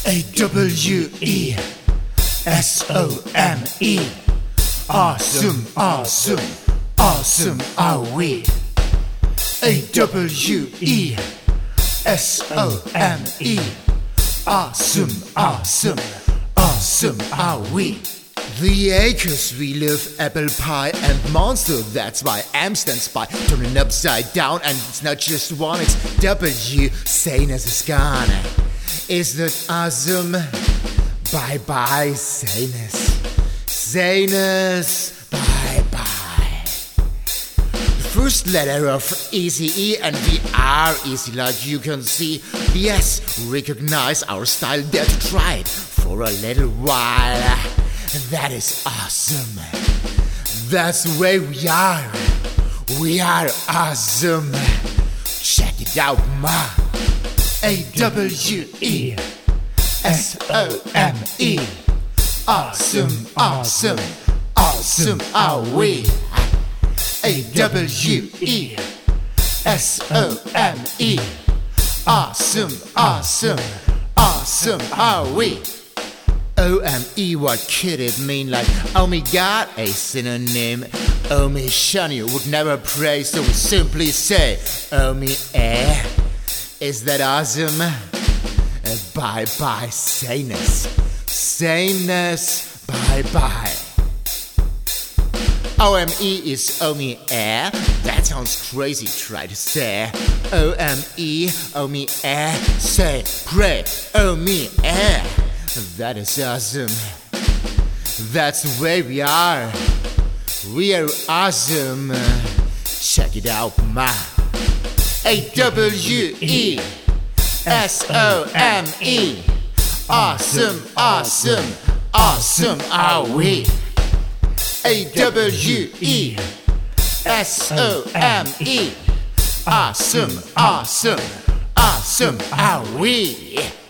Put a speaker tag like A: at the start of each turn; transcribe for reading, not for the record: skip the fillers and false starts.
A: AWESOME. Awesome, awesome, awesome are we. AWESOME. Awesome, awesome, awesome are we. The acres we live, apple pie and monster. That's why M stands by. Turning upside down, and it's not just one, it's W. Sanus is gone. Is that awesome? Bye bye, Sanus. Sanus, bye bye. The first letter of ECE, and we are easy like you can see. Yes, recognize our style, dare to try it for a little while. That is awesome. That's the way we are. We are awesome. Check it out, ma. AWESOME. Awesome, awesome, awesome are we. AWESOME. Awesome, awesome, awesome are we. OME, what could it mean? Like, oh my god, a synonym. Oh me shun would never pray, so we simply say, oh me Is that awesome? Bye bye, Sanus. Sanus, bye bye. OME is oh me That sounds crazy, try to say. OME, oh me say, pray, oh me That is awesome. That's the way we are. We are awesome. Check it out, ma. AWESOME. Awesome, awesome, awesome are we. AWESOME. Awesome, awesome, awesome are we.